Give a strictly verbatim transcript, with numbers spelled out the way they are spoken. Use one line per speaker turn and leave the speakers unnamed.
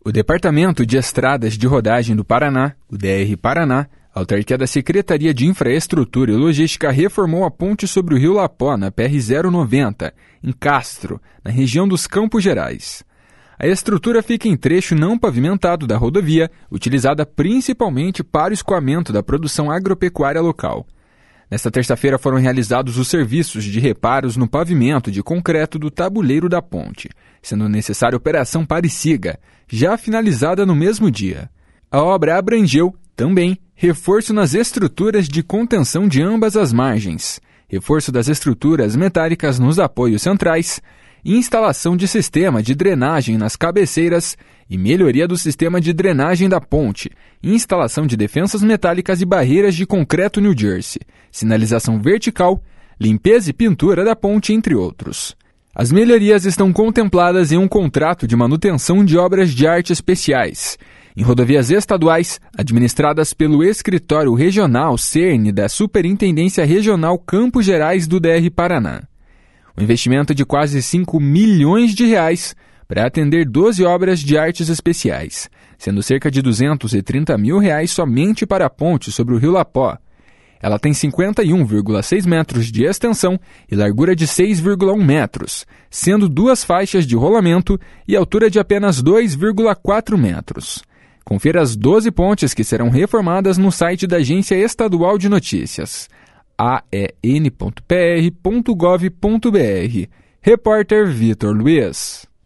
O Departamento de Estradas de Rodagem do Paraná, o D R Paraná, autarquia da Secretaria de Infraestrutura e Logística, reformou a ponte sobre o Rio Lapó, na P R zero noventa, em Castro, na região dos Campos Gerais. A estrutura fica em trecho não pavimentado da rodovia, utilizada principalmente para o escoamento da produção agropecuária local. Nesta terça-feira foram realizados os serviços de reparos no pavimento de concreto do tabuleiro da ponte, sendo necessária operação parecida, já finalizada no mesmo dia. A obra abrangeu, também, reforço nas estruturas de contenção de ambas as margens, reforço das estruturas metálicas nos apoios centrais, instalação de sistema de drenagem nas cabeceiras e melhoria do sistema de drenagem da ponte, instalação de defensas metálicas e barreiras de concreto New Jersey, sinalização vertical, limpeza e pintura da ponte, entre outros. As melhorias estão contempladas em um contrato de manutenção de obras de arte especiais, em rodovias estaduais administradas pelo Escritório Regional CERN da Superintendência Regional Campos Gerais do D R Paraná. Um investimento de quase cinco milhões de reais para atender doze obras de artes especiais, sendo cerca de duzentos e trinta mil reais somente para a ponte sobre o Rio Lapó. Ela tem cinquenta e um vírgula seis metros de extensão e largura de seis vírgula um metros, sendo duas faixas de rolamento e altura de apenas dois vírgula quatro metros. Confira as doze pontes que serão reformadas no site da Agência Estadual de Notícias, a e n ponto p r ponto gov ponto b r. Repórter Vitor Luiz.